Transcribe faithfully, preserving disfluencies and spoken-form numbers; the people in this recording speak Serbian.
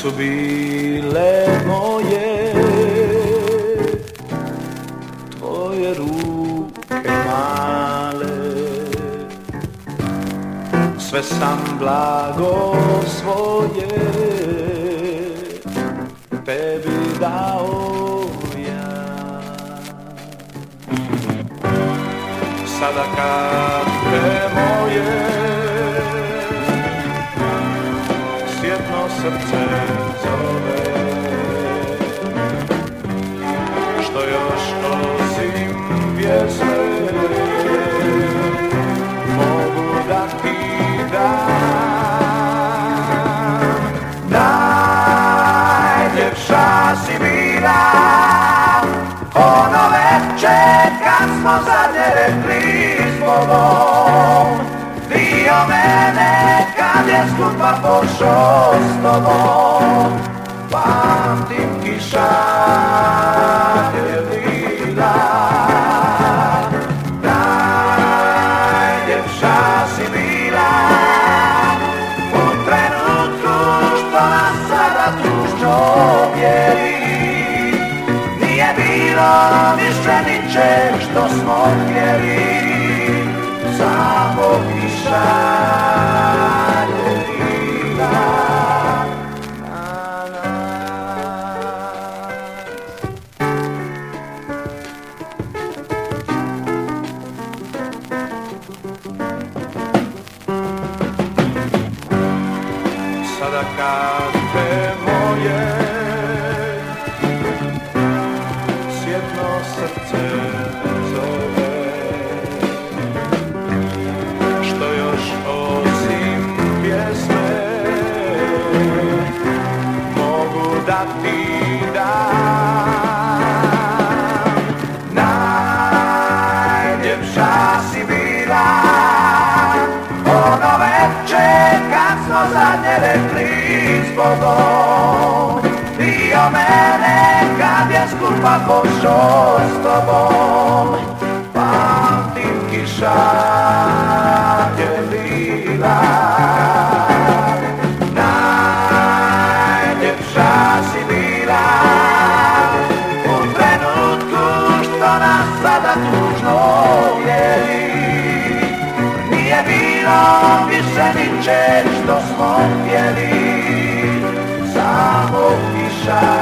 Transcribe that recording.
su bile moje, tvoje ruke male. Sve sam blago svoje tebi dao ja. Sada kad te moje sjetno srce zove, što još osim pjesme mogu da ti dam. Najljepša si bila ono večer kad smo zadnje rekli s Bogom. Dio mene kad je skupa pošao s tobom. Pamtim kiša je bila, najljepša si bila u trenutku što nas sada tužno bijeli. Nije bilo više ničeg što smo htjeli, samo kiša je bila na nas. Sada kad te moje sjetno srce zove, što još osim pjesme mogu da ti dam. Najljepša si bila ono večer kad smo zadnje rekli s Bogom. Dio mene kad je skupa pošao s tobom. Pamtim kiša je bila, najljepša si bila u trenutku što nas sada tužno bijeli. Nije bilo više ničeg što smo htjeli, samo kiša